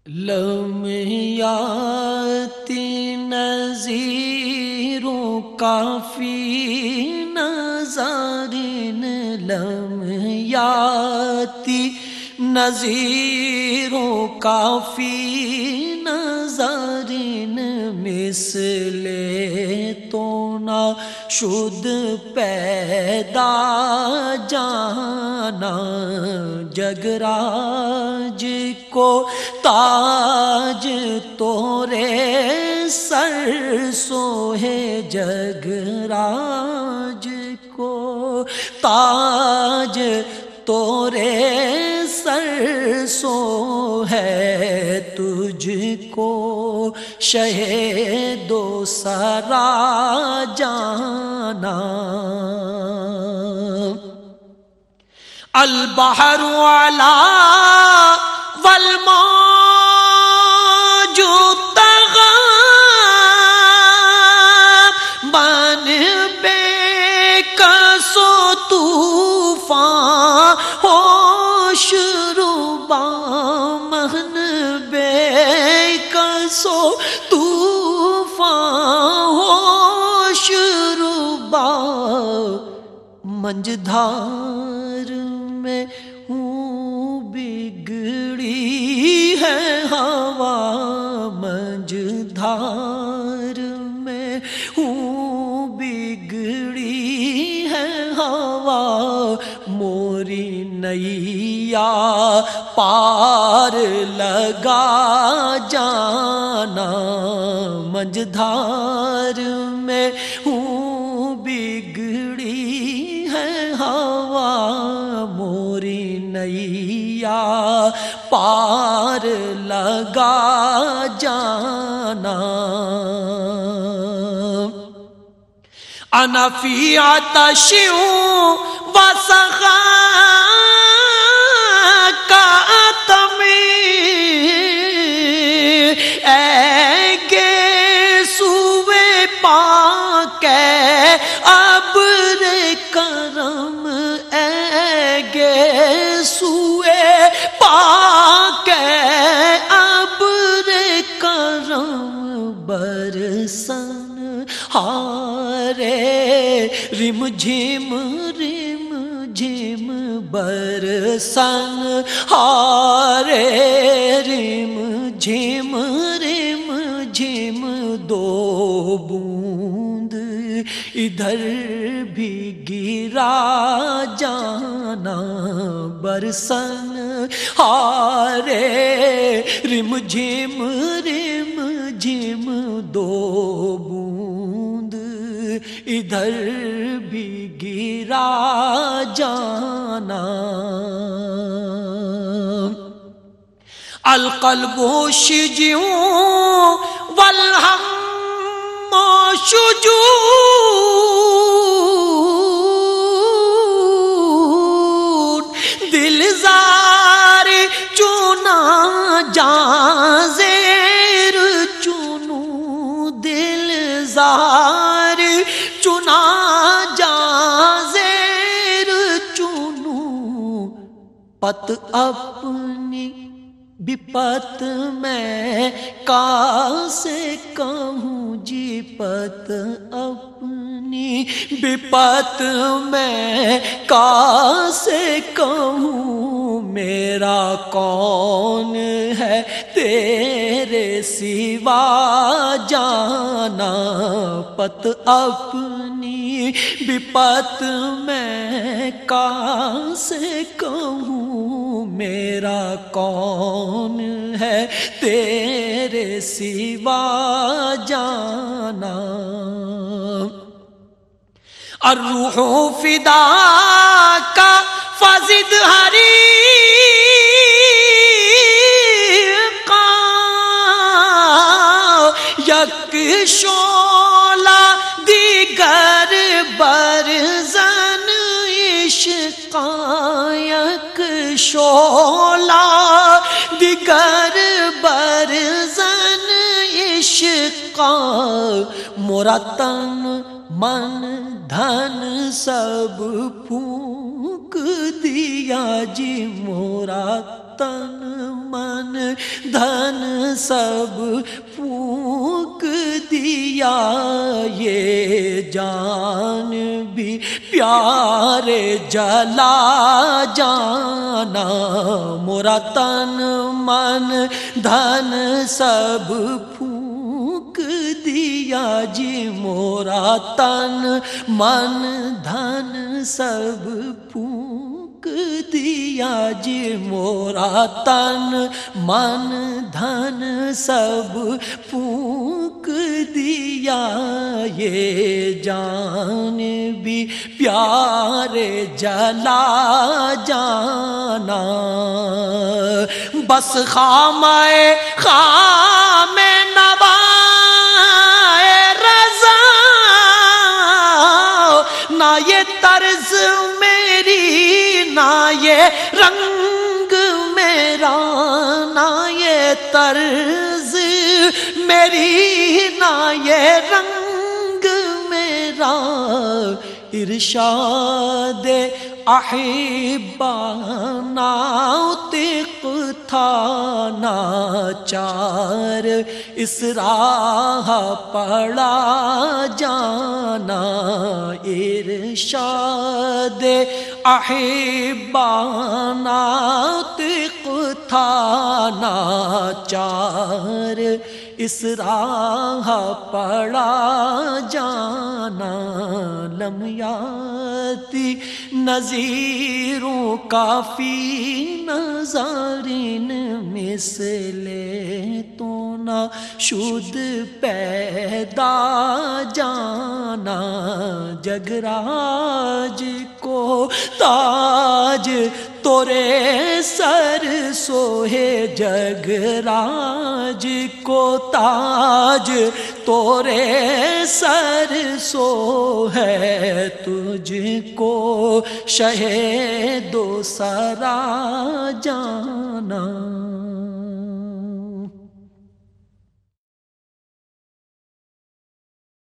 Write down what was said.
لمیاتی نظیروں کافی نظارن لمیاتی نظیروں کافی نظارن مثل تو نہ شد پیدا جانا جگراج کو تاج تورے سر سو ہے جگراج کو تاج تورے سر سو ہے تجھ کو شہ دو سرا جانا البحر علا والموج طغی من بے کس و طوفان ہوش ربا من بے کس و طوفان ہوش ربا منجدھار میں ہوں بگڑی ہے ہوا منجدھار میں ہوں بگڑی ہے ہوا موری نیا پار لگا جانا منجدھار میں ہوں بگڑی ہے ہوا موری نیا پار لگا جانا انا فی عطش وسخا کا سوے پاک ابر کرم گے سوے پاک ابر کرم برسن ہارے رم جھم برسن ہارے رم جھم دو بوند ادھر بھی گرا جانا برسن ہارے رم جھم دو بوند ادھر بھی گرا جانا القلب شجع والہم شجون دل زار چنا جاں زیر چنو دل زار چنا جاں زیر چنو پت اپنی بپت میں کاسے کہوں جی پت اپنی بپت میں کاسے کہوں میرا کون ہے تیرے سوا جانا پت اپنی بپت میں کاسے کہوں میرا کون ہے تیرے سوا جانا الروح فدا کا فزد حریقا یک شعلہ دیگر برزن عشقا یک شعلہ دیگر برزن عشقا مورا تن من دھن سب پھونک دیا جی مورا تن من دھن سب پھونک دیا، یہ جان بھی پیارے جلا جانا، مورا تن من دھن سب پھونک دیا جی، مورا تن من دھن سب پھونک دیا جی، مورا تن من دھن سب پھونک دیا، یہ جان بھی پیارے جلا جانا، بس خامے خام نوا رضا، نہ یہ طرز میری نہ یہ رنگ میرا، نہ یہ طرز میری نہ یہ رنگ میرا، ارشاد احبا ناطق تھا ناچار، اس راہ پڑا جانا، ارشاد احبا ناطق تھا ناچار، اس راہ پڑا جانا، لمیاتی نظیروں کافی نظارین مثلے تو نہ شد پیدا جانا، جگراج کو تاج تورے سر سوہے، جگراج کو تاج تورے سر سو ہے، تجھ کو شہ دو سرا جانا۔